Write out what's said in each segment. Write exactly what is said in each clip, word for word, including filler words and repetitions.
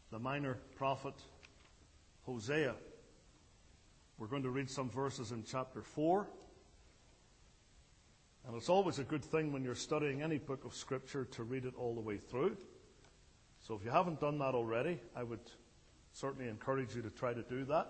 the minor prophet Hosea. We're going to read some verses in chapter four. And it's always a good thing when you're studying any book of Scripture to read it all the way through. So if you haven't done that already, I would certainly encourage you to try to do that.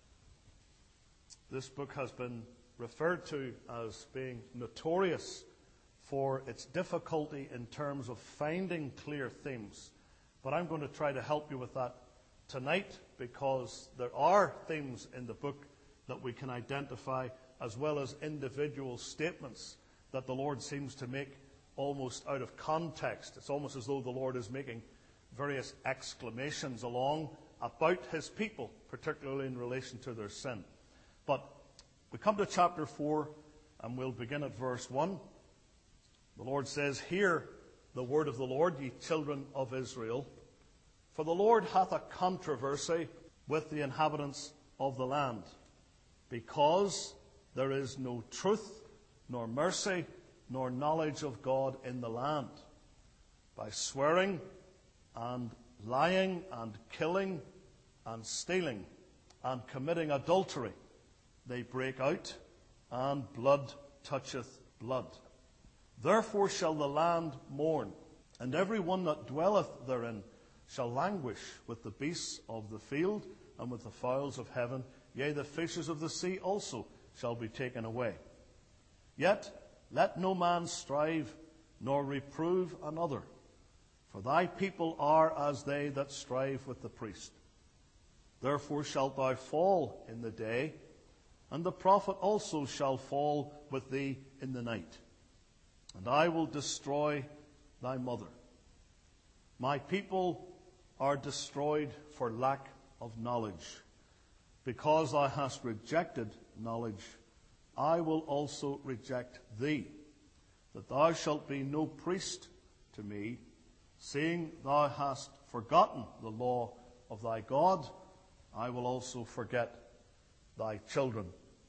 This book has been referred to as being notorious for its difficulty in terms of finding clear themes. But I'm going to try to help you with that tonight, because there are themes in the book that we can identify, as well as individual statements that the Lord seems to make almost out of context. It's almost as though the Lord is making various exclamations along about his people, particularly in relation to their sin. But we come to chapter four, and we'll begin at verse one. The Lord says, "Hear the word of the Lord, ye children of Israel. For the Lord hath a controversy with the inhabitants of the land, because there is no truth, nor mercy, nor knowledge of God in the land. By swearing and lying and killing and stealing and committing adultery, they break out, and blood toucheth blood. Therefore shall the land mourn, and every one that dwelleth therein shall languish with the beasts of the field and with the fowls of heaven. Yea, the fishes of the sea also shall be taken away. Yet let no man strive nor reprove another, for thy people are as they that strive with the priest. Therefore shalt thou fall in the day, and the prophet also shall fall with thee in the night. And I will destroy thy mother. My people are destroyed for lack of knowledge. Because thou hast rejected knowledge, I will also reject thee, that thou shalt be no priest to me, seeing thou hast forgotten the law of thy God. I will also forget thy children."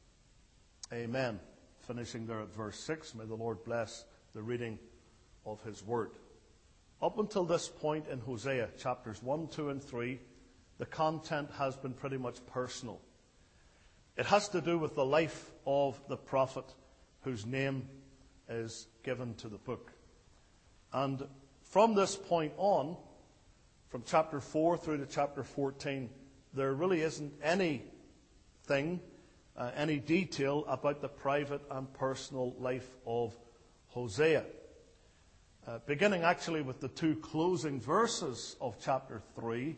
Amen. Finishing there at verse six, may the Lord bless the reading of his word. Up until this point in Hosea, chapters one, two, and three, the content has been pretty much personal. It has to do with the life of the prophet whose name is given to the book. And from this point on, from chapter four through to chapter fourteen, there really isn't anything, uh, any detail about the private and personal life of Hosea. Uh, beginning actually with the two closing verses of chapter three,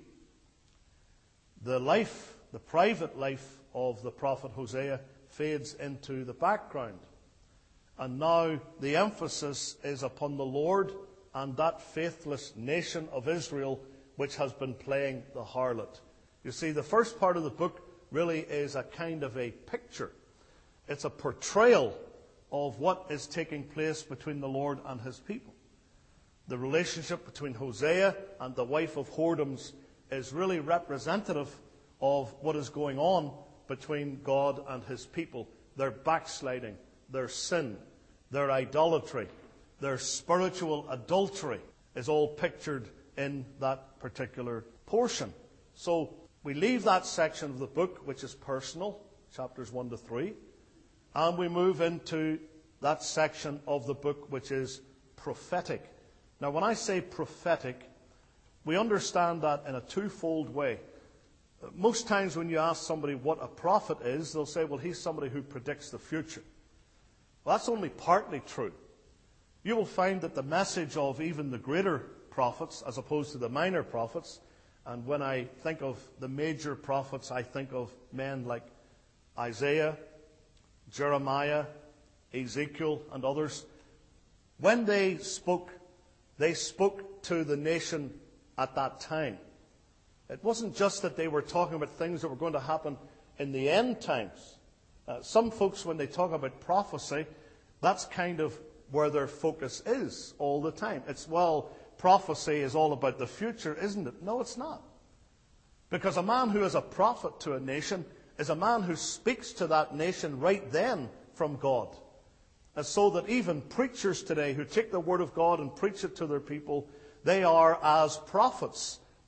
the life, the private life of the prophet Hosea fades into the background. And now the emphasis is upon the Lord and that faithless nation of Israel which has been playing the harlot. You see, the first part of the book really is a kind of a picture. It's a portrayal of what is taking place between the Lord and his people. The relationship between Hosea and the wife of whoredoms is really representative of what is going on between God and his people. Their backsliding, their sin, their idolatry, their spiritual adultery is all pictured in that particular portion. So we leave that section of the book, which is personal, chapters one to three, and we move into that section of the book which is prophetic. Now, when I say prophetic, we understand that in a twofold way. Most times when you ask somebody what a prophet is, they'll say, well, he's somebody who predicts the future. Well, that's only partly true. You will find that the message of even the greater prophets, as opposed to the minor prophets, and when I think of the major prophets, I think of men like Isaiah, Jeremiah, Ezekiel, and others. When they spoke, they spoke to the nation at that time. It wasn't just that they were talking about things that were going to happen in the end times. Uh, some folks, when they talk about prophecy, that's kind of where their focus is all the time. It's, well, prophecy is all about the future, isn't it? No, it's not. Because a man who is a prophet to a nation is a man who speaks to that nation right then from God. And so that even preachers today who take the word of God and preach it to their people, they are as prophets to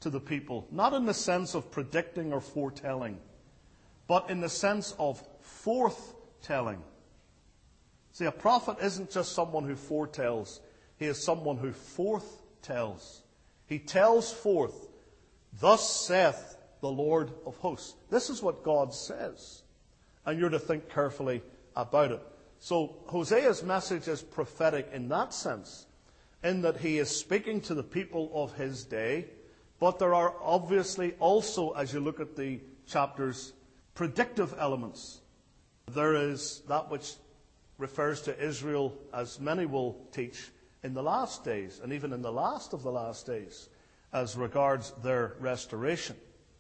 to the people, not in the sense of predicting or foretelling, but in the sense of forthtelling. See, a prophet isn't just someone who foretells. He is someone who forthtells. He tells forth, "Thus saith the Lord of hosts." This is what God says. And you're to think carefully about it. So Hosea's message is prophetic in that sense, in that he is speaking to the people of his day. But there are obviously also, as you look at the chapters, predictive elements. There is that which refers to Israel, as many will teach, in the last days, and even in the last of the last days, as regards their restoration.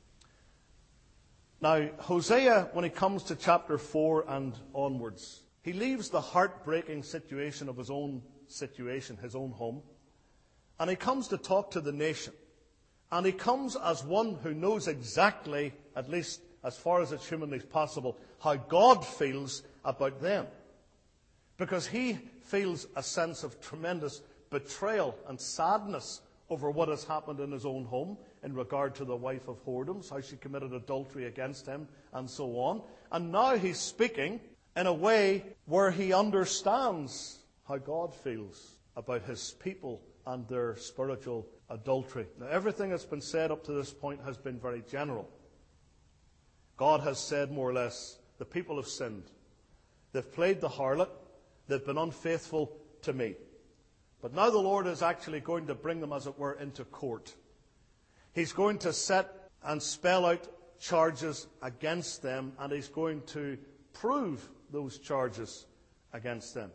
Now, Hosea, when he comes to chapter four and onwards, he leaves the heartbreaking situation of his own situation, his own home, and he comes to talk to the nation. And he comes as one who knows exactly, at least as far as it's humanly possible, how God feels about them. Because he feels a sense of tremendous betrayal and sadness over what has happened in his own home in regard to the wife of whoredoms, how she committed adultery against him, and so on. And now he's speaking in a way where he understands how God feels about his people and their spiritual adultery. Now, everything that's been said up to this point has been very general. God has said more or less, the people have sinned. They've played the harlot. They've been unfaithful to me. But now the Lord is actually going to bring them, as it were, into court. He's going to set and spell out charges against them, and he's going to prove those charges against them.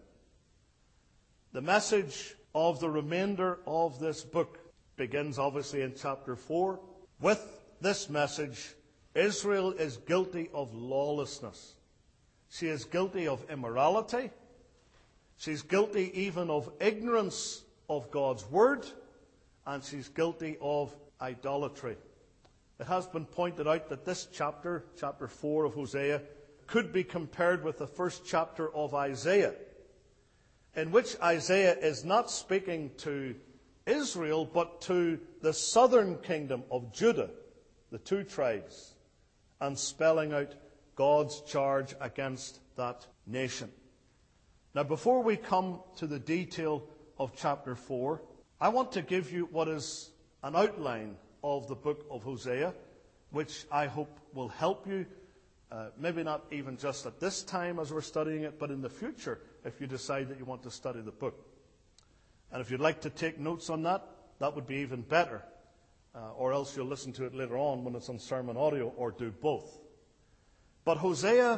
The message of the remainder of this book begins obviously in chapter four. With this message, Israel is guilty of lawlessness. She is guilty of immorality. She's guilty even of ignorance of God's word. And she's guilty of idolatry. It has been pointed out that this chapter, chapter four of Hosea, could be compared with the first chapter of Isaiah, in which Isaiah is not speaking to Israel, but to the southern kingdom of Judah, the two tribes, and spelling out God's charge against that nation. Now, before we come to the detail of chapter four, I want to give you what is an outline of the book of Hosea, which I hope will help you, uh, maybe not even just at this time as we're studying it, but in the future if you decide that you want to study the book. And if you'd like to take notes on that, that would be even better. Uh, or else you'll listen to it later on when it's on sermon audio, or do both. But Hosea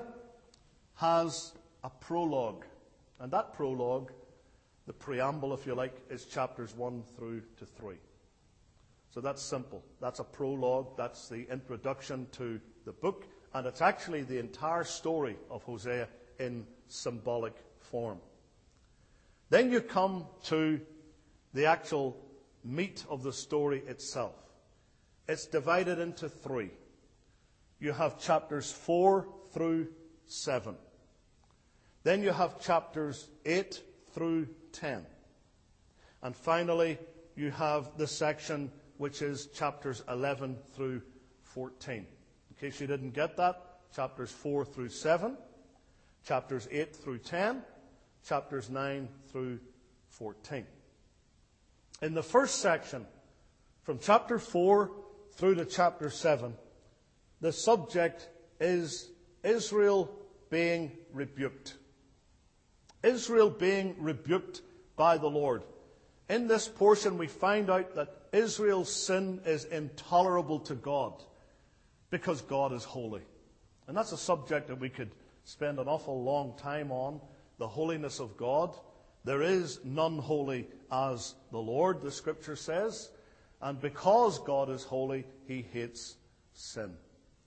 has a prologue. And that prologue, the preamble, if you like, is chapters one through to three. So that's simple. That's a prologue. That's the introduction to the book. And it's actually the entire story of Hosea in symbolic form. Then you come to the actual meat of the story itself. It's divided into three. You have chapters four through seven. Then you have chapters eight through ten. And finally, you have the section which is chapters eleven through fourteen. In case you didn't get that, chapters four through seven, chapters eight through ten, chapters nine through fourteen. In the first section, from chapter four through to chapter seven, the subject is Israel being rebuked. Israel being rebuked by the Lord. In this portion, we find out that Israel's sin is intolerable to God because God is holy. And that's a subject that we could spend an awful long time on, the holiness of God. There is none holy as the Lord, the Scripture says. And because God is holy, he hates sin.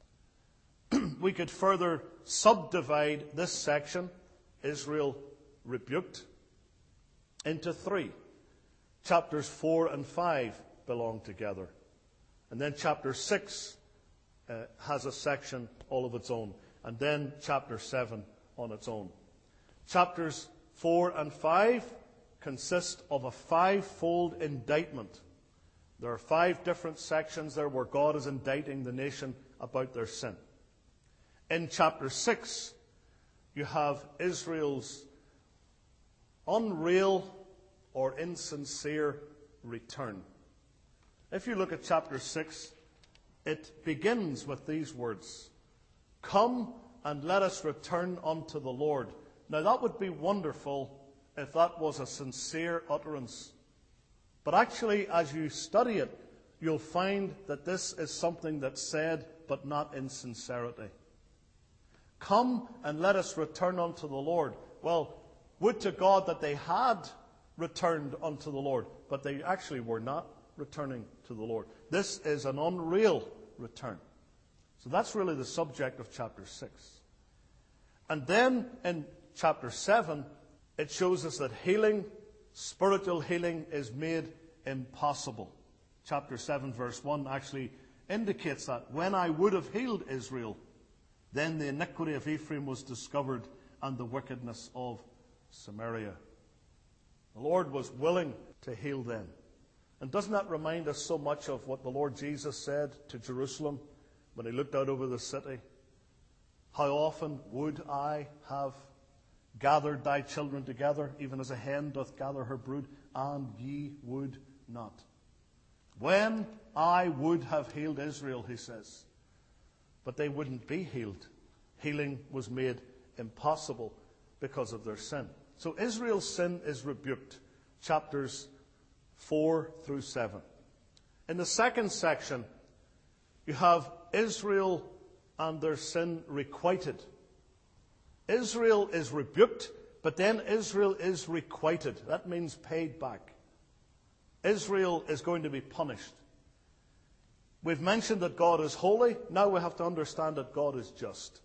We could further subdivide this section, Israel rebuked, into three. Chapters four and five belong together. And then chapter six uh, has a section all of its own. And then chapter seven on its own. Chapters four and five consist of a five-fold indictment There are five different sections there where God is indicting the nation about their sin. In chapter six, you have Israel's unreal or insincere return. If you look at chapter six, it begins with these words, "Come and let us return unto the Lord." Now that would be wonderful if that was a sincere utterance. But actually, as you study it, you'll find that this is something that's said, but not in sincerity. Come and let us return unto the Lord. Well, would to God that they had returned unto the Lord, but they actually were not returning to the Lord. This is an unreal return. So that's really the subject of chapter six. And then in chapter seven, it shows us that healing, spiritual healing, is made impossible. Chapter seven, verse one actually indicates that. When I would have healed Israel, then the iniquity of Ephraim was discovered, and the wickedness of Samaria. The Lord was willing to heal them. And doesn't that remind us so much of what the Lord Jesus said to Jerusalem when he looked out over the city? How often would I have gathered thy children together, even as a hen doth gather her brood, and ye would not. When I would have healed Israel, he says, but they wouldn't be healed. Healing was made impossible because of their sin. So Israel's sin is rebuked, chapters four through seven. In the second section, you have Israel and their sin requited. Israel is rebuked, but then Israel is requited. That means paid back. Israel is going to be punished. We've mentioned that God is holy. Now we have to understand that God is just.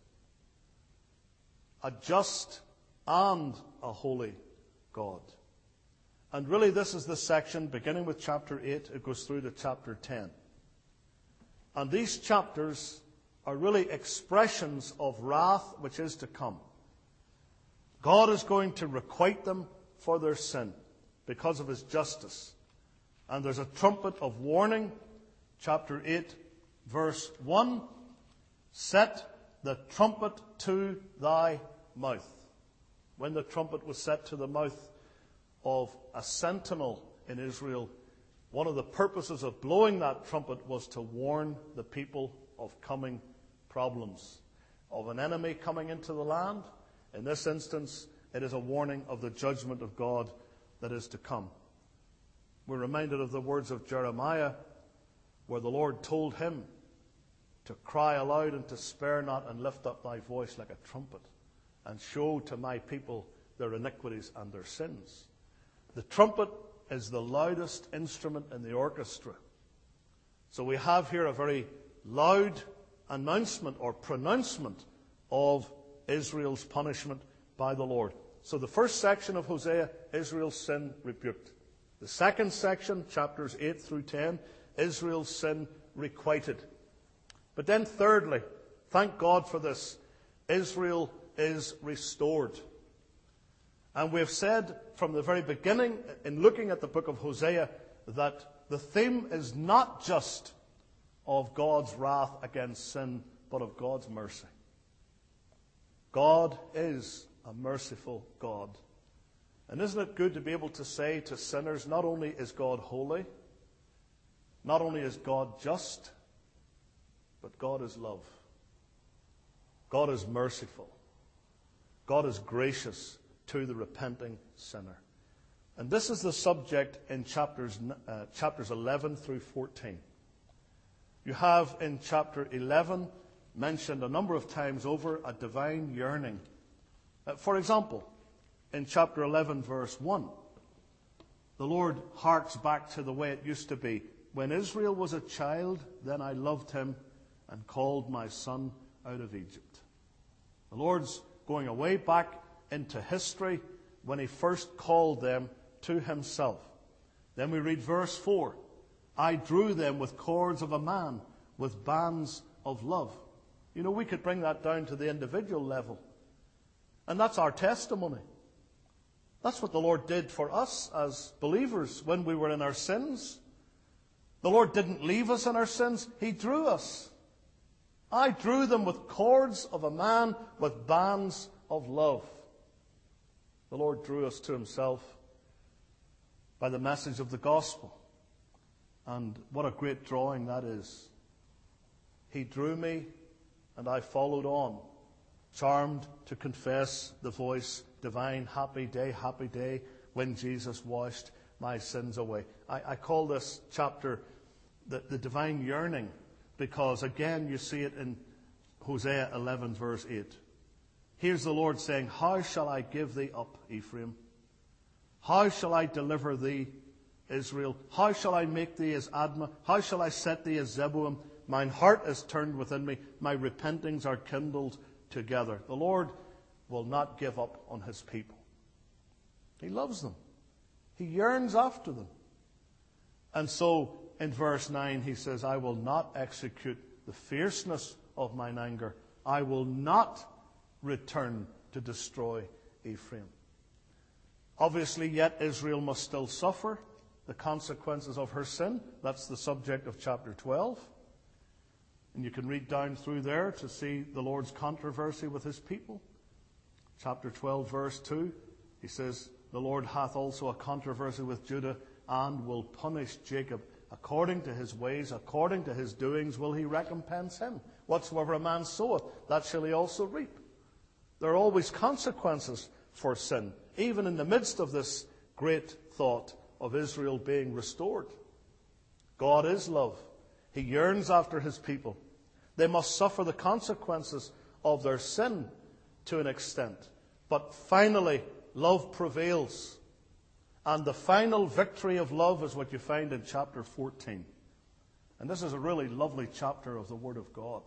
A just and a holy God. And really this is the section beginning with chapter eight. It goes through to chapter ten. And these chapters are really expressions of wrath which is to come. God is going to requite them for their sin because of his justice. And there's a trumpet of warning. Chapter eight, verse one. Set the trumpet to thy mouth. When the trumpet was set to the mouth of a sentinel in Israel, one of the purposes of blowing that trumpet was to warn the people of coming problems, of an enemy coming into the land. In this instance, it is a warning of the judgment of God that is to come. We're reminded of the words of Jeremiah, where the Lord told him to cry aloud and to spare not, and lift up thy voice like a trumpet, and show to my people their iniquities and their sins. The trumpet is the loudest instrument in the orchestra. So we have here a very loud announcement or pronouncement of Israel's punishment by the Lord. So the first section of Hosea, Israel's sin rebuked. The second section, chapters eight through ten, Israel's sin requited. But then thirdly, thank God for this, Israel is restored. And we have said from the very beginning, in looking at the book of Hosea, that the theme is not just of God's wrath against sin, but of God's mercy. God is a merciful God. And isn't it good to be able to say to sinners, not only is God holy, not only is God just, but God is love. God is merciful. God is gracious to the repenting sinner. And this is the subject in chapters, uh, chapters eleven through fourteen. You have in chapter eleven mentioned a number of times over a divine yearning. Uh, for example, in chapter eleven, verse one, the Lord harks back to the way it used to be. When Israel was a child, then I loved him and called my son out of Egypt. The Lord's going away back into history when he first called them to himself. Then we read verse four. I drew them with cords of a man, with bands of love. You know, we could bring that down to the individual level. And that's our testimony. That's what the Lord did for us as believers when we were in our sins. The Lord didn't leave us in our sins. He drew us. I drew them with cords of a man with bands of love. The Lord drew us to himself by the message of the gospel. And what a great drawing that is. He drew me, and I followed on, charmed to confess the voice, divine, happy day, happy day, when Jesus washed my sins away. I, I call this chapter the, the divine yearning, because again you see it in Hosea eleven verse eight. Here's the Lord saying, how shall I give thee up, Ephraim? How shall I deliver thee, Israel? How shall I make thee as Admah? How shall I set thee as Zeboim? Mine heart is turned within me. My repentings are kindled together. The Lord will not give up on his people. He loves them. He yearns after them. And so in verse nine he says, I will not execute the fierceness of mine anger. I will not return to destroy Ephraim. Obviously, yet Israel must still suffer the consequences of her sin. That's the subject of chapter twelve. And you can read down through there to see the Lord's controversy with his people. Chapter twelve, verse two, he says, the Lord hath also a controversy with Judah, and will punish Jacob according to his ways, according to his doings will he recompense him. Whatsoever a man soweth, that shall he also reap. There are always consequences for sin, even in the midst of this great thought of Israel being restored. God is love. He yearns after his people. They must suffer the consequences of their sin to an extent. But finally, love prevails. And the final victory of love is what you find in chapter fourteen. And this is a really lovely chapter of the Word of God.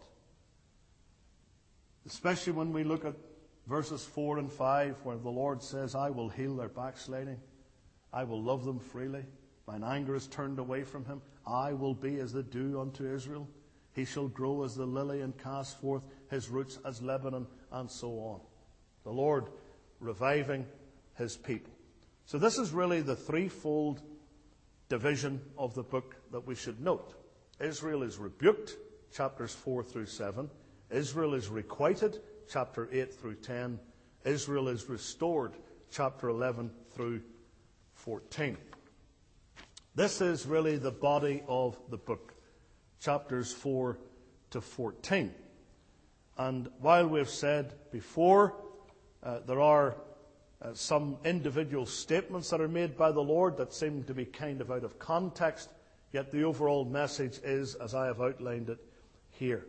Especially when we look at verses four and five, where the Lord says, I will heal their backsliding. I will love them freely. Mine anger is turned away from him. I will be as the dew unto Israel. He shall grow as the lily and cast forth his roots as Lebanon, and so on. The Lord reviving his people. So this is really the threefold division of the book that we should note. Israel is rebuked, chapters four through seven. Israel is requited, chapter eight through ten. Israel is restored, chapter eleven through fourteen. This is really the body of the book, chapters four to fourteen. And while we've said before, uh, there are uh, some individual statements that are made by the Lord that seem to be kind of out of context, yet the overall message is, as I have outlined it here.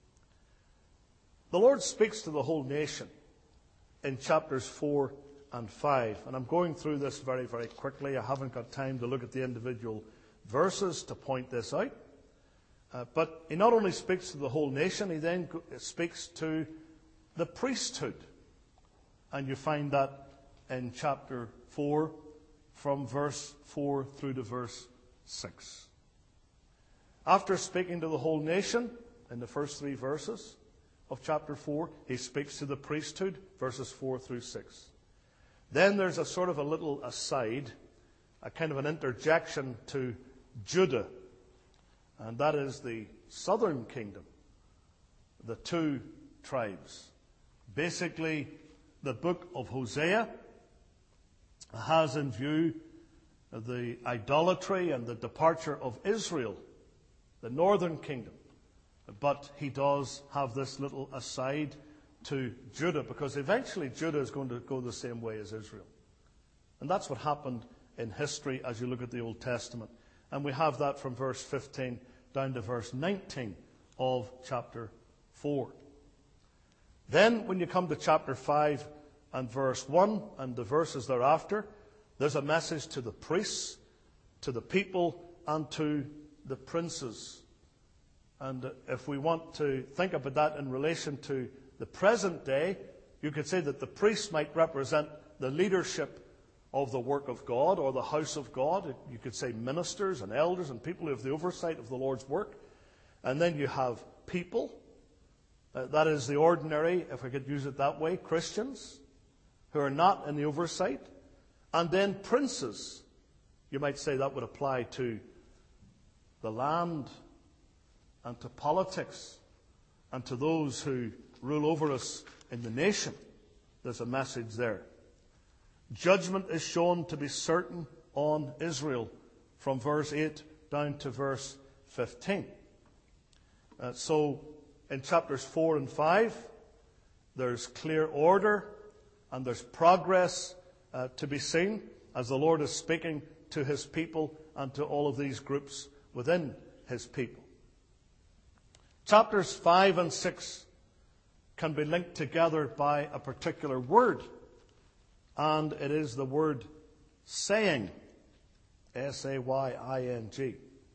The Lord speaks to the whole nation in chapters four and five. And I'm going through this very, very quickly. I haven't got time to look at the individual verses to point this out. Uh, but he not only speaks to the whole nation, he then speaks to the priesthood. And you find that in chapter four, from verse four through to verse six. After speaking to the whole nation in the first three verses of chapter four, he speaks to the priesthood, verses four through six. Then there's a sort of a little aside, a kind of an interjection to Judah, and that is the southern kingdom, the two tribes. Basically, the book of Hosea has in view the idolatry and the departure of Israel, the northern kingdom. But he does have this little aside to Judah, because eventually Judah is going to go the same way as Israel. And that's what happened in history as you look at the Old Testament. And we have that from verse fifteen down to verse nineteen of chapter four. Then when you come to chapter five and verse one and the verses thereafter, there's a message to the priests, to the people, and to the princes. And if we want to think about that in relation to the present day, you could say that the priests might represent the leadership of the work of God, or the house of God. You could say ministers and elders and people who have the oversight of the Lord's work. And then you have people. Uh, that is the ordinary, if I could use it that way, Christians, who are not in the oversight. And then princes. You might say that would apply to the land, and to politics, and to those who rule over us in the nation. There's a message there. Judgment is shown to be certain on Israel from verse eight down to verse fifteen. Uh, so in chapters four and five, there's clear order and there's progress uh, to be seen as the Lord is speaking to his people and to all of these groups within his people. Chapters five and six can be linked together by a particular word, and it is the word saying, S A Y I N G.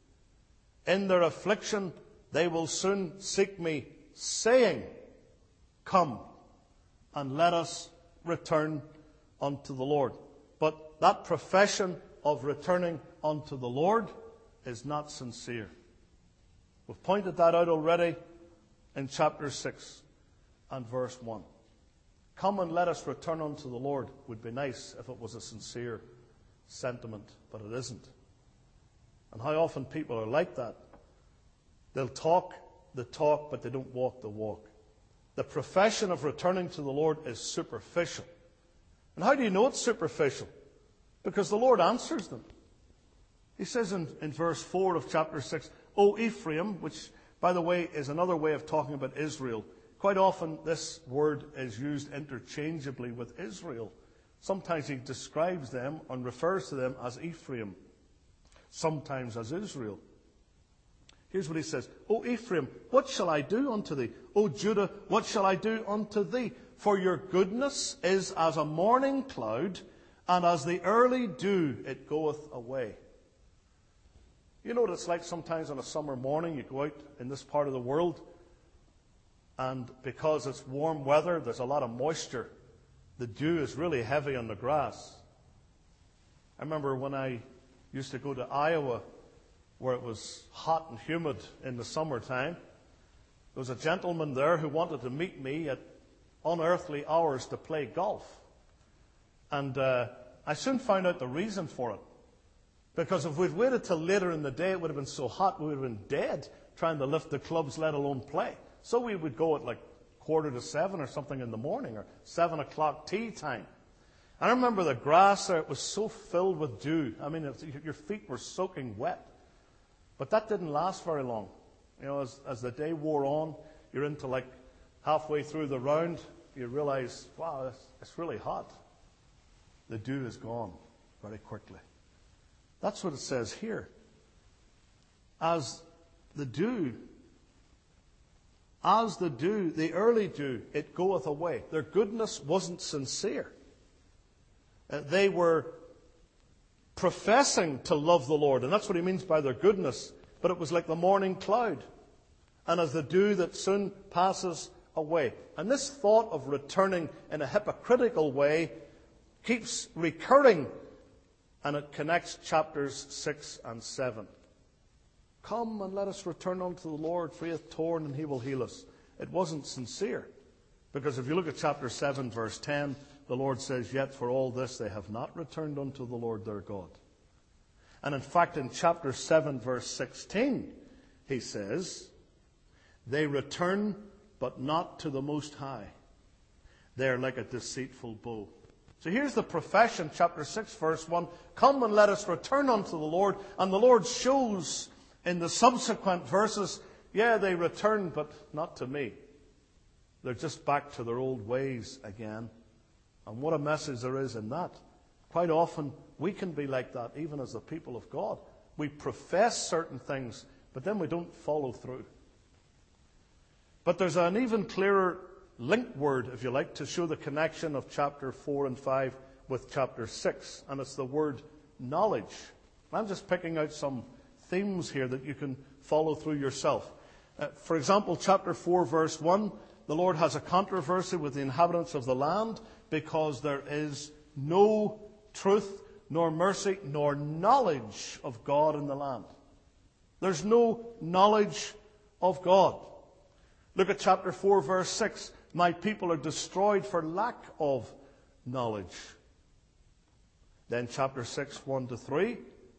In their affliction they will soon seek me, saying, Come, and let us return unto the Lord. But that profession of returning unto the Lord is not sincere. We've pointed that out already in chapter six and verse one. Come and let us return unto the Lord would be nice if it was a sincere sentiment, but it isn't. And how often people are like that. They'll talk the talk, but they don't walk the walk. The profession of returning to the Lord is superficial. And how do you know it's superficial? Because the Lord answers them. He says in, in verse four of chapter six, O Ephraim, which, by the way, is another way of talking about Israel. Quite often this word is used interchangeably with Israel. Sometimes he describes them and refers to them as Ephraim, sometimes as Israel. Here's what he says, O Ephraim, what shall I do unto thee? O Judah, what shall I do unto thee? For your goodness is as a morning cloud, and as the early dew it goeth away. You know what it's like sometimes on a summer morning, you go out in this part of the world, and because it's warm weather, there's a lot of moisture. The dew is really heavy on the grass. I remember when I used to go to Iowa, where it was hot and humid in the summertime, there was a gentleman there who wanted to meet me at unearthly hours to play golf. And uh, I soon found out the reason for it. Because if we'd waited till later in the day, it would have been so hot we would have been dead trying to lift the clubs, let alone play. So we would go at like quarter to seven or something in the morning, or seven o'clock tea time. I remember the grass there, it was so filled with dew. I mean, it, your feet were soaking wet. But that didn't last very long. You know, as, as the day wore on, you're into like halfway through the round, you realize, wow, it's, it's really hot. The dew is gone very quickly. That's what it says here. As the dew, as the dew, the early dew, it goeth away. Their goodness wasn't sincere. Uh, they were professing to love the Lord, and that's what he means by their goodness, but it was like the morning cloud, and as the dew that soon passes away. And this thought of returning in a hypocritical way keeps recurring, and it connects chapters six and seven. Come and let us return unto the Lord, for he hath torn and he will heal us. It wasn't sincere, because if you look at chapter seven, verse ten, the Lord says, Yet for all this they have not returned unto the Lord their God. And in fact, in chapter seven, verse sixteen, he says, They return, but not to the Most High. They are like a deceitful bow. So here's the profession, chapter six, verse one. Come and let us return unto the Lord. And the Lord shows in the subsequent verses, yeah, they return, but not to me. They're just back to their old ways again. And what a message there is in that. Quite often, we can be like that, even as the people of God. We profess certain things, but then we don't follow through. But there's an even clearer link word, if you like, to show the connection of chapter four and five with chapter six, and it's the word knowledge. I'm just picking out some themes here that you can follow through yourself. Uh, for example, chapter four, verse one, the Lord has a controversy with the inhabitants of the land because there is no truth, nor mercy, nor knowledge of God in the land. There's no knowledge of God. Look at chapter four, verse six. My people are destroyed for lack of knowledge. Then chapter six, one to three,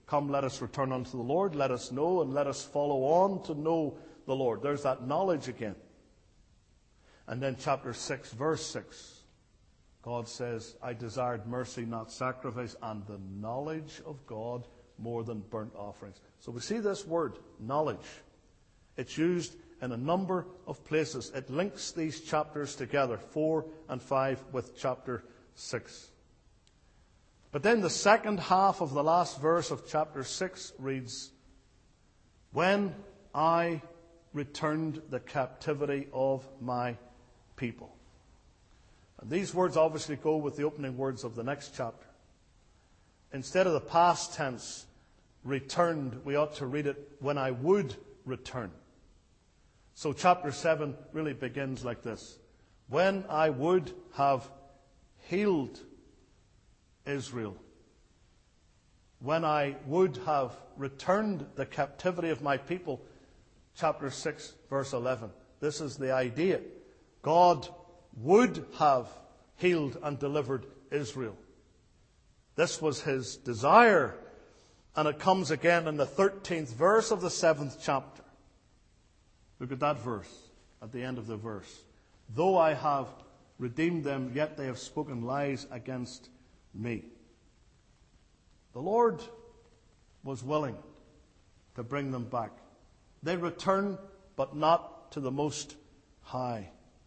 Come, let us return unto the Lord. Let us know and let us follow on to know the Lord. There's that knowledge again. And then chapter six, verse six. God says, I desired mercy, not sacrifice, and the knowledge of God more than burnt offerings. So we see this word, knowledge. It's used in a number of places. It links these chapters together, four and five, with chapter six. But then the second half of the last verse of chapter six reads, when I returned the captivity of my people. And these words obviously go with the opening words of the next chapter. Instead of the past tense, returned, we ought to read it, when I would return. So chapter seven really begins like this. When I would have healed Israel, when I would have returned the captivity of my people, chapter six, verse eleven. This is the idea. God would have healed and delivered Israel. This was his desire. And it comes again in the thirteenth verse of the seventh chapter. Look at that verse, at the end of the verse. Though I have redeemed them, yet they have spoken lies against me. The Lord was willing to bring them back. They return, but not to the Most High.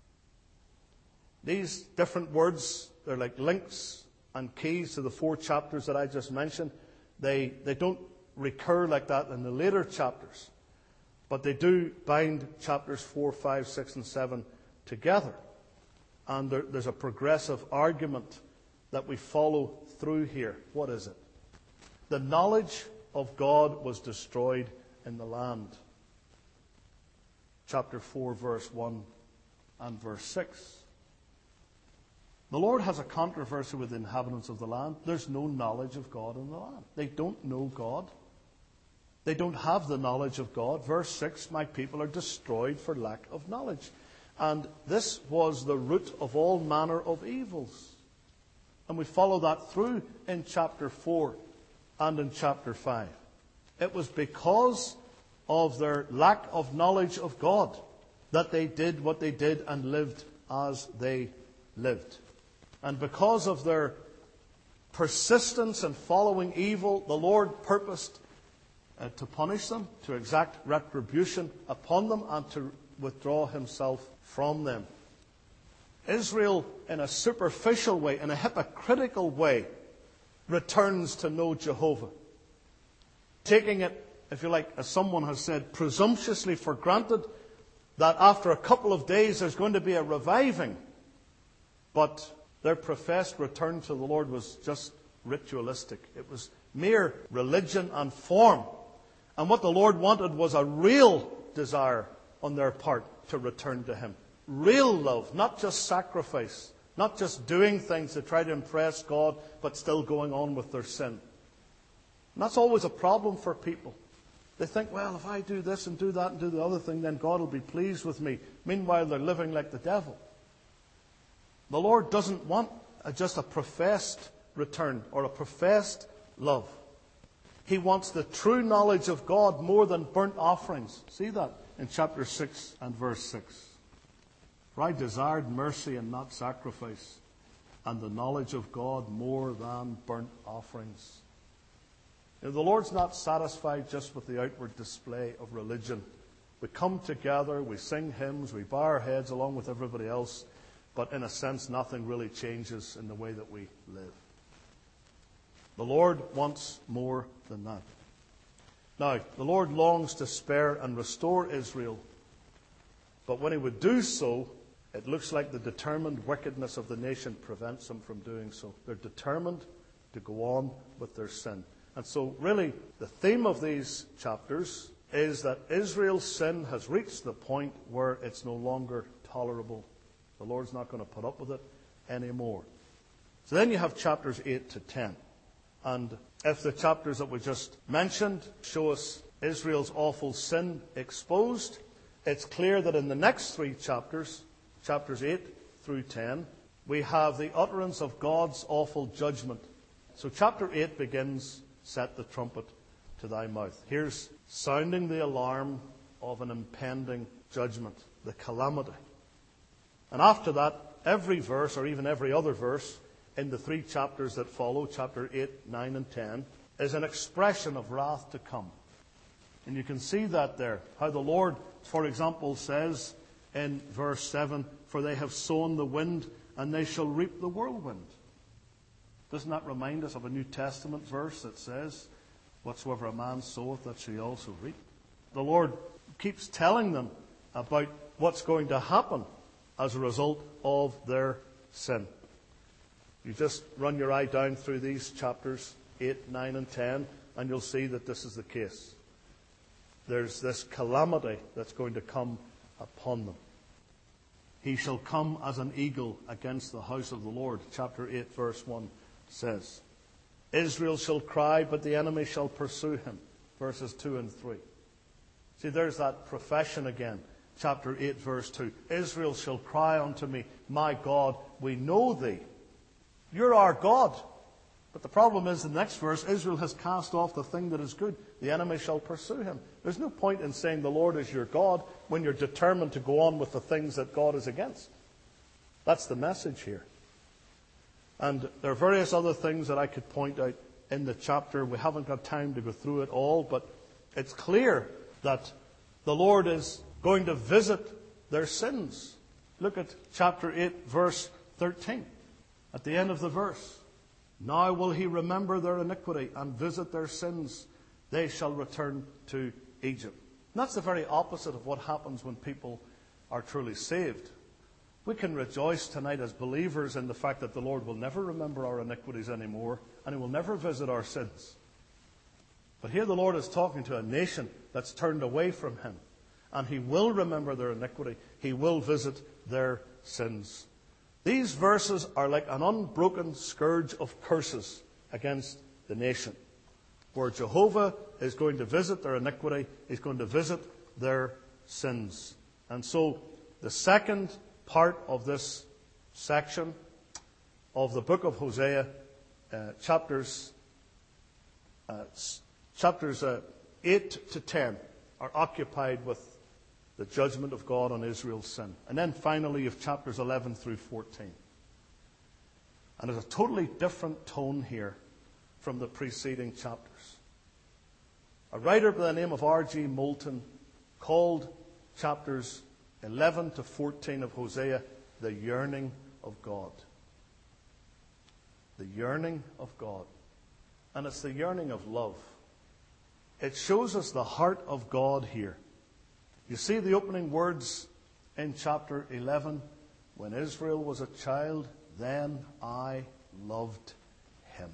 These different words, they're like links and keys to the four chapters that I just mentioned. They, they don't recur like that in the later chapters, but they do bind chapters four, five, six, and seven together. And there, there's a progressive argument that we follow through here. What is it? The knowledge of God was destroyed in the land. Chapter four, verse one and verse six. The Lord has a controversy with the inhabitants of the land. There's no knowledge of God in the land. They don't know God. They don't have the knowledge of God. Verse six, my people are destroyed for lack of knowledge. And this was the root of all manner of evils. And we follow that through in chapter four and in chapter five. It was because of their lack of knowledge of God that they did what they did and lived as they lived. And because of their persistence in following evil, the Lord purposed uh, to punish them, to exact retribution upon them, and to withdraw himself from them. Israel, in a superficial way, in a hypocritical way, returns to know Jehovah. Taking it, if you like, as someone has said, presumptuously for granted that after a couple of days there's going to be a reviving. But their professed return to the Lord was just ritualistic. It was mere religion and form. And what the Lord wanted was a real desire on their part to return to him. Real love, not just sacrifice, not just doing things to try to impress God, but still going on with their sin. And that's always a problem for people. They think, well, if I do this and do that and do the other thing, then God will be pleased with me. Meanwhile, they're living like the devil. The Lord doesn't want a, just a professed return or a professed love. He wants the true knowledge of God more than burnt offerings. See that in chapter six and verse six. For I desired mercy and not sacrifice, and the knowledge of God more than burnt offerings. You know, the Lord's not satisfied just with the outward display of religion. We come together, we sing hymns, we bow our heads along with everybody else, but in a sense, nothing really changes in the way that we live. The Lord wants more than that. Now, the Lord longs to spare and restore Israel, but when he would do so, it looks like the determined wickedness of the nation prevents them from doing so. They're determined to go on with their sin. And so, really, the theme of these chapters is that Israel's sin has reached the point where it's no longer tolerable. The Lord's not going to put up with it anymore. So then you have chapters eight to ten. And if the chapters that we just mentioned show us Israel's awful sin exposed, it's clear that in the next three chapters, chapters eight through ten, we have the utterance of God's awful judgment. So chapter eight begins, set the trumpet. to thy mouth. Here's sounding the alarm of an impending judgment, the calamity. And after that, every verse, or even every other verse, in the three chapters that follow, chapter eight, nine, and ten, is an expression of wrath to come. And you can see that there, how the Lord, for example, says in verse seven, for they have sown the wind, and they shall reap the whirlwind. Doesn't that remind us of a New Testament verse that says, whatsoever a man soweth, that shall he also reap? The Lord keeps telling them about what's going to happen as a result of their sin. You just run your eye down through these chapters, eight, nine, and ten, and you'll see that this is the case. There's this calamity that's going to come upon them. He shall come as an eagle against the house of the Lord. Chapter eight, verse one says. Israel shall cry, but the enemy shall pursue him. Verses two and three. See, there's that profession again. Chapter eight, verse two. Israel shall cry unto me, my God, we know thee. You're our God. But the problem is, in the next verse, Israel has cast off the thing that is good. The enemy shall pursue him. There's no point in saying the Lord is your God when you're determined to go on with the things that God is against. That's the message here. And there are various other things that I could point out in the chapter. We haven't got time to go through it all, but it's clear that the Lord is going to visit their sins. Look at chapter eight, verse thirteen. At the end of the verse. Now will he remember their iniquity and visit their sins. They shall return to Egypt. And that's the very opposite of what happens when people are truly saved. We can rejoice tonight as believers in the fact that the Lord will never remember our iniquities anymore, and he will never visit our sins. But here the Lord is talking to a nation that's turned away from him, and he will remember their iniquity. He will visit their sins. These verses are like an unbroken scourge of curses against the nation, where Jehovah is going to visit their iniquity. He's going to visit their sins. And so the second part of this section of the book of Hosea, uh, chapters uh, chapters uh, eight to ten, are occupied with the judgment of God on Israel's sin. And then finally you have chapters eleven through fourteen. And there's a totally different tone here from the preceding chapters. A writer by the name of R G Moulton called chapters eleven to fourteen of Hosea the yearning of God. The yearning of God. And it's the yearning of love. It shows us the heart of God here. You see the opening words in chapter eleven. When Israel was a child, then I loved him.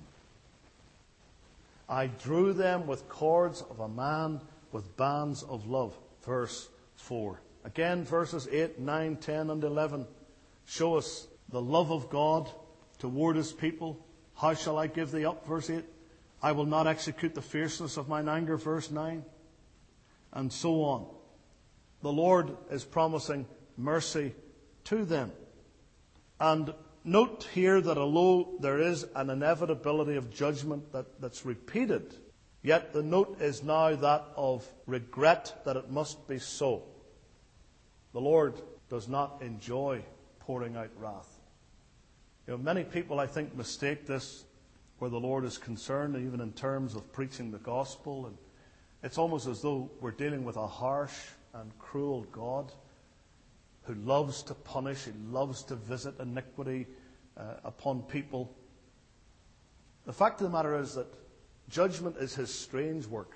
I drew them with cords of a man, with bands of love. Verse four. Again, verses eight, nine, ten, and eleven show us the love of God toward his people. How shall I give thee up? Verse eight. I will not execute the fierceness of mine anger. Verse nine. And so on. The Lord is promising mercy to them. And note here that although there is an inevitability of judgment that, that's repeated, yet the note is now that of regret that it must be so. The Lord does not enjoy pouring out wrath. You know, many people, I think, mistake this where the Lord is concerned, even in terms of preaching the gospel. And it's almost as though we're dealing with a harsh and cruel God who loves to punish, who loves to visit iniquity uh, upon people. The fact of the matter is that judgment is his strange work.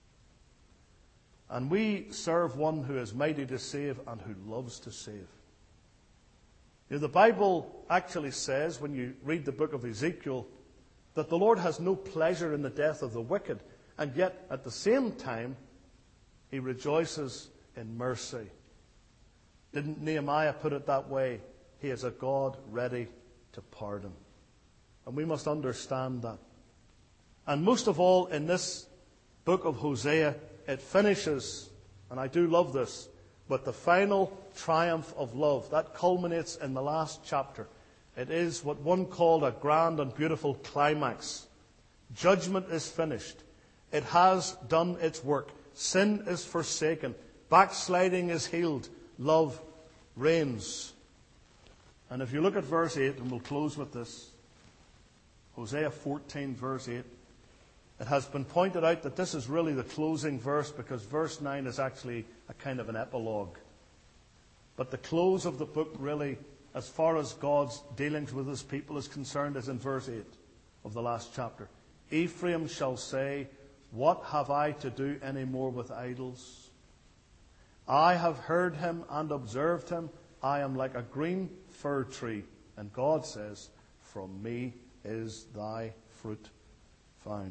And we serve one who is mighty to save and who loves to save. You know, the Bible actually says, when you read the book of Ezekiel, that the Lord has no pleasure in the death of the wicked, and yet at the same time he rejoices in mercy. Didn't Nehemiah put it that way? He is a God ready to pardon. And we must understand that. And most of all, in this book of Hosea, it finishes, and I do love this, with the final triumph of love. That culminates in the last chapter. It is what one called a grand and beautiful climax. Judgment is finished. It has done its work. Sin is forsaken. Backsliding is healed. Love reigns. And if you look at verse eight, and we'll close with this, Hosea fourteen, verse eight, it has been pointed out that this is really the closing verse because verse nine is actually a kind of an epilogue. But the close of the book really, as far as God's dealings with his people is concerned, is in verse eight of the last chapter. Ephraim shall say, what have I to do any more with idols? I have heard him and observed him. I am like a green fir tree. And God says, from me is thy fruit found.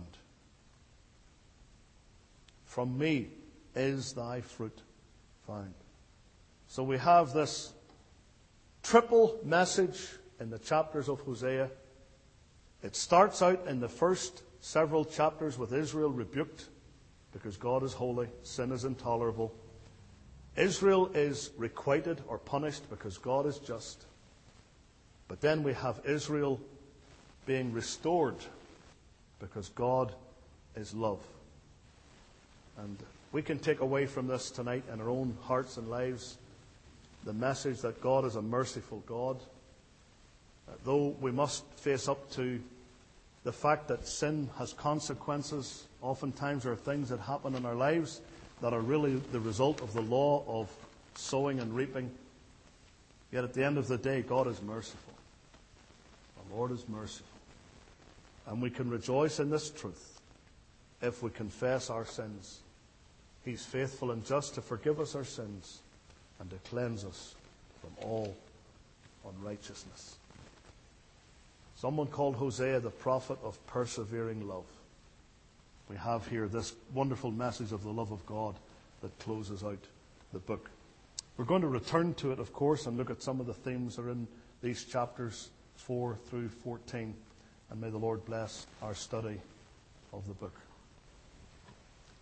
From me is thy fruit found. So we have this triple message in the chapters of Hosea. It starts out in the first several chapters with Israel rebuked because God is holy, sin is intolerable. Israel is requited or punished because God is just. But then we have Israel being restored because God is love. And we can take away from this tonight in our own hearts and lives the message that God is a merciful God. Though we must face up to the fact that sin has consequences, oftentimes there are things that happen in our lives that are really the result of the law of sowing and reaping. Yet at the end of the day, God is merciful. The Lord is merciful. And we can rejoice in this truth if we confess our sins. He's faithful and just to forgive us our sins and to cleanse us from all unrighteousness. Someone called Hosea the prophet of persevering love. We have here this wonderful message of the love of God that closes out the book. We're going to return to it, of course, and look at some of the themes that are in these chapters four through fourteen. And may the Lord bless our study of the book.